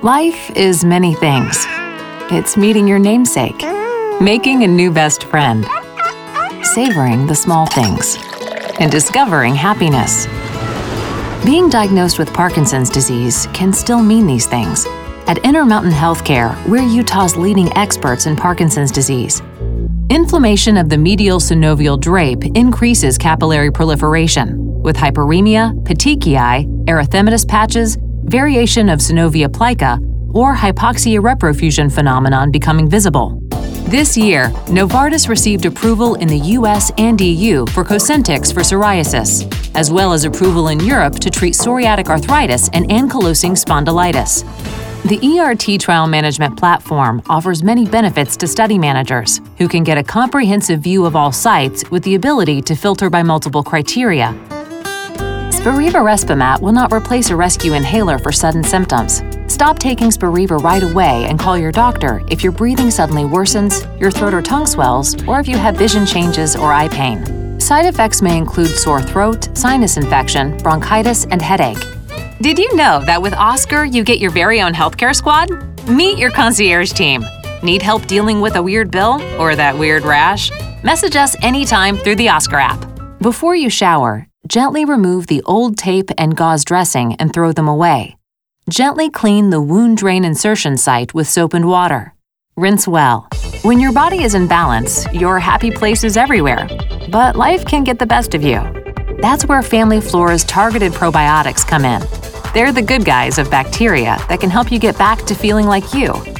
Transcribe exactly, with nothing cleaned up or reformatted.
Life is many things. It's meeting your namesake, making a new best friend, savoring the small things, and discovering happiness. Being diagnosed with Parkinson's disease can still mean these things. At Intermountain Healthcare, we're Utah's leading experts in Parkinson's disease. Inflammation of the medial synovial drape increases capillary proliferation, with hyperemia, petechiae, erythematous patches, variation of synovia plica, or hypoxia retrofusion phenomenon becoming visible. This year, Novartis received approval in the U S and E U for Cosentyx for psoriasis, as well as approval in Europe to treat psoriatic arthritis and ankylosing spondylitis. The E R T trial management platform offers many benefits to study managers, who can get a comprehensive view of all sites with the ability to filter by multiple criteria. Spiriva Respimat will not replace a rescue inhaler for sudden symptoms. Stop taking Spiriva right away and call your doctor if your breathing suddenly worsens, your throat or tongue swells, or if you have vision changes or eye pain. Side effects may include sore throat, sinus infection, bronchitis, and headache. Did you know that with Oscar, you get your very own healthcare squad? Meet your concierge team. Need help dealing with a weird bill or that weird rash? Message us anytime through the Oscar app. Before you shower, gently remove the old tape and gauze dressing and throw them away. Gently clean the wound drain insertion site with soap and water. Rinse well. When your body is in balance, your happy place is everywhere. But life can get the best of you. That's where Family Flora's targeted probiotics come in. They're the good guys of bacteria that can help you get back to feeling like you.